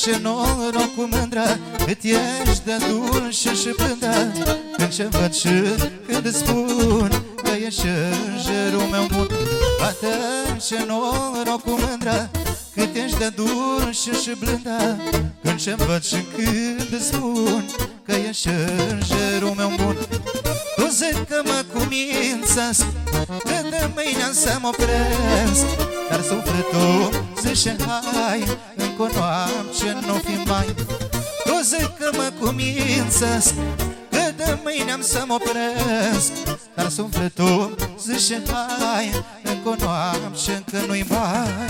ce noroc cu mândră, cât ești de dulce și blândă. Când ce văd și când îți spun că ești îngerul meu bun. Fată, ce noroc cu mândră, cât ești de dulce și blândă. Când ce văd și când îți spun că ești îngerul meu bun. Tu zic că mă cumințesc, că de mâine să mă opresc, dar sufletul zice hai, încă o noapte nu fi mai. Tu zic că mă cumințesc, că de mâine am să mă opresc, dar sufletul zice hai, încă o noapte încă nu-i mai.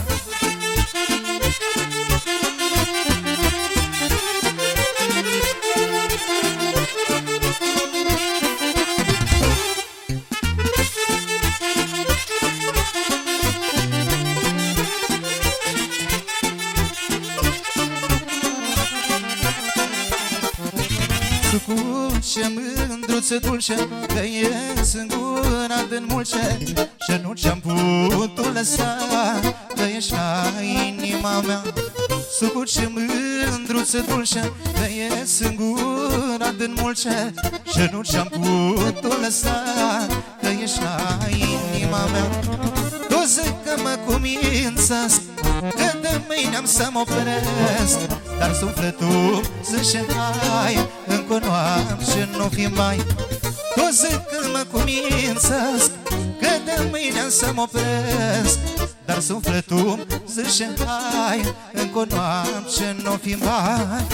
Ce mândruță dulce, că ești îngurat în mulce, și nu ce-am putut lăsa, că ești la inima mea. Sucul ce mândruță dulce, că ești îngurat în mulce, și nu ce-am putut lăsa, că ești la inima mea. Tu zic că mă cumințesc, că de mâine am să mă opresc, dar sufletul zice hai, încă o noapte nu fi mai. Tu zic că mă cumințesc, că de mâine am să mă opresc, dar sufletul zice hai, încă o noapte nu fi mai.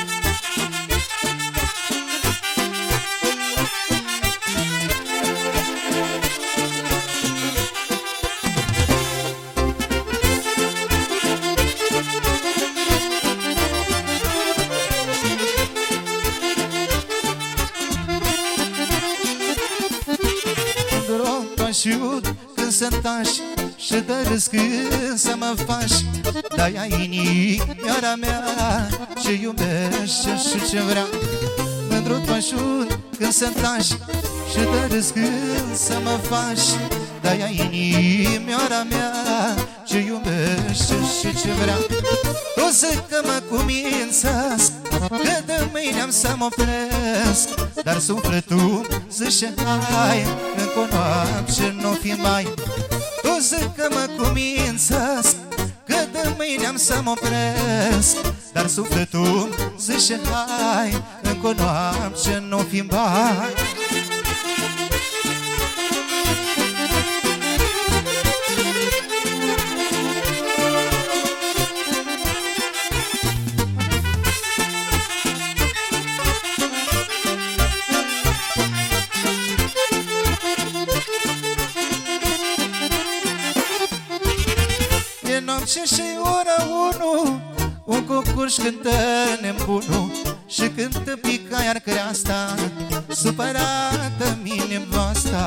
Când să tași și de râs când să mă faci, de-aia inimioara mea ce iubește și ce vrea. Mândru toașut când să tași și de râs când să mă faci, de-aia inimioara mea ce iubește și ce vrea. Tu zic că mă cumințesc, că de mâine am să mă opresc, dar sufletul zice hai, încă o noapte nu fi mai. Tu zic că mă cumințesc, că de mâine am să mă opresc, dar sufletul zice hai, încă o noapte nu fi mai. Noapte și ora 1, un cocoș cântă nebunul, și cântă pica iar creasta, supărată-mi nevasta.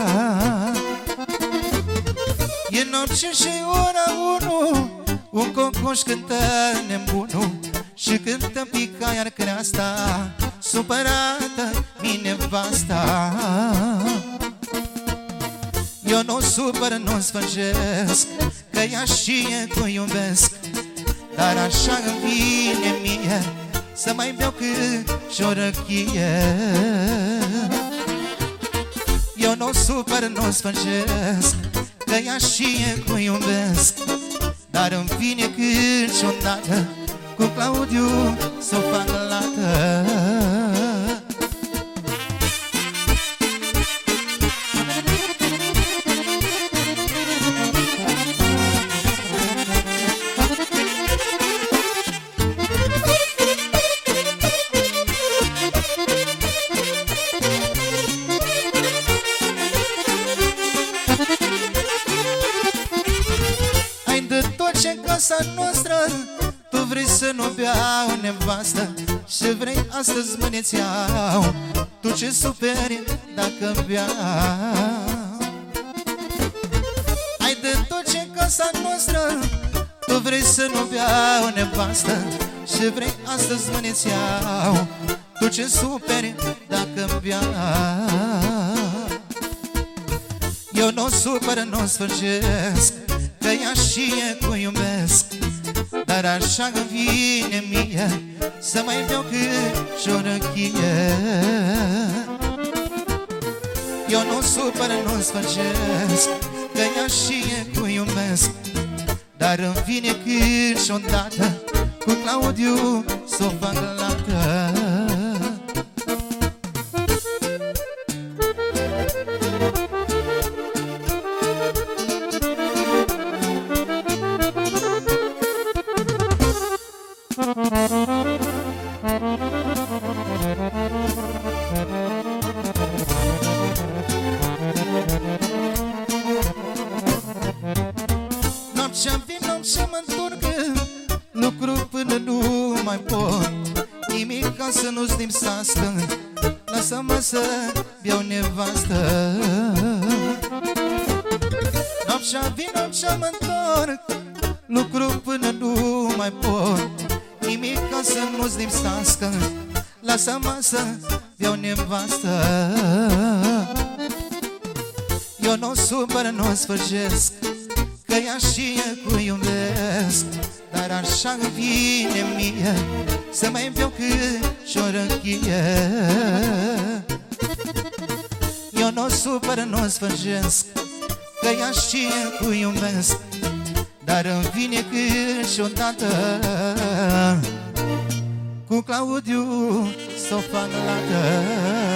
E noapte și ora 1, un cocoș cântă nebunul, și cântă pica iar creasta, supărată-mi nevasta. Eu nu supăr, nu sfârșesc, că ea știe că o iubesc, dar așa îmi vine mie să mai beau cât și o răchie. Eu nu supăr, nu sfârșesc, că ea știe că o iubesc, dar îmi vine cât și odată cu Claudiu s-o fac lată. Casa noastră, tu vrei să nu beau nevastă, și vrei astăzi mâine-ți iau, tu ce superi dacă beau. Ai de tot ce în casa noastră, tu vrei să nu beau nevastă, și vrei astăzi mâine-ți iau, tu ce superi dacă beau. Eu nu supăr, nu sfârșesc, că ea știe că o iubesc, dar așa îmi vine mie să mai beau cât și o răchie. Eu nu supăr, nu sfârșesc, că ea și e cu iubesc, dar îmi vine cât și odată cu Claudiu s-o fac lată. Noaptea vin, noaptea mă întorc, lucru până nu mai pot, nimic ca să nu-ți lipsească, lasă-mă să beau nevastă. Noaptea vin, noaptea mă întorc, lucru până nu mai pot, nimic ca să nu-ți lipsească, lasă-mă să beau nevastă. Eu nu supăr, nu sfârșesc, că ea și e cu iubesc, dar așa îmi vine mie să mai beau cât și o răchie. Eu nu supăr, nu sfârșesc, că ea și e cu iubesc, dar îmi vine cât și odată cu Claudiu s-o fac lată.